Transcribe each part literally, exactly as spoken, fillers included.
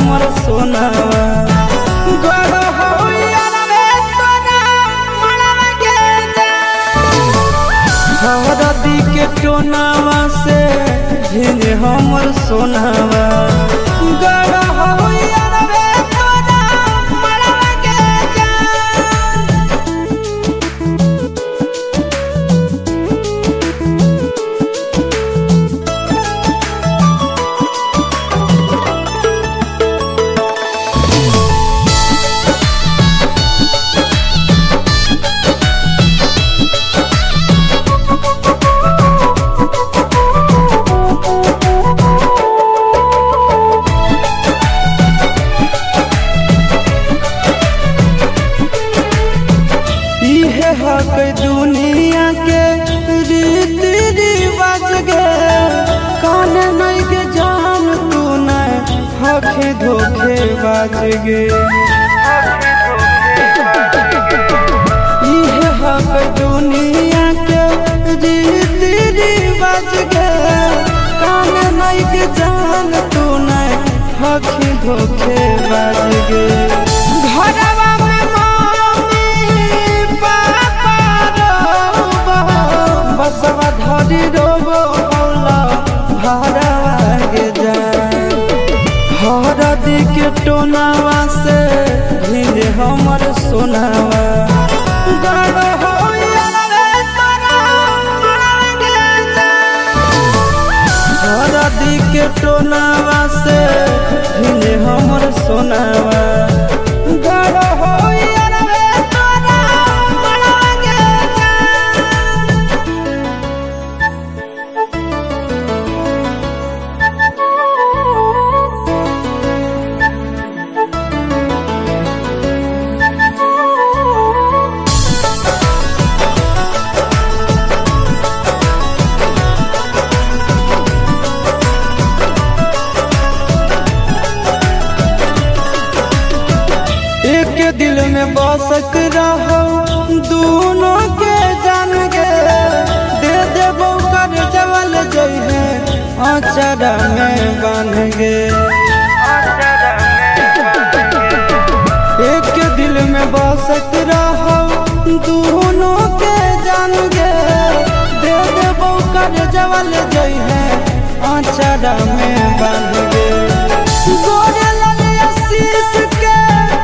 हमर सोनावा गड़ होइया रे तोरा मड़वा के हरदी के टोनावा से भिने हमर सोनावा गड़ होइया रे तोरा मड़वा के हक दुनिया के रीति रिवाज गे कान नहीं के जान तू नहीं हखे धोखे बाज गे इहे हक दुनिया के रीति रिवाज गे कान नहीं के जान तू नहीं हखे धोखे बाज गे घरवा बसवा धरी रोबो हौला भरवा के जाए हरदी के टोनावा से भिने हमर सोनावा गड़ होइया रे तोरा मड़वा के जाए हरदी के टोनावा से भिने हमर सोनावा गड़ होइया रे तोरा मड़वा के एक दिल में बसक रहो दोनों के जान गे दे देबो कर जवल जई है आचरा में बन गे एक दिल में बसक रहो दोनों के जान गे दे देबो कर जवल जई है आचरा में बन गे गोरे ललिया शीश के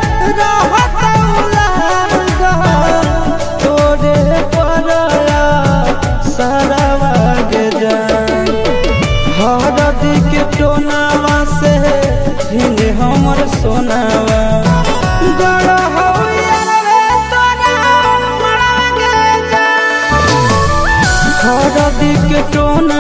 तोरे परया सरवा के जाए हरदी के टोनावा से भिने हमर सोनावा गड़ होइया रे तोरा मड़वा के जाए हरदी के टोना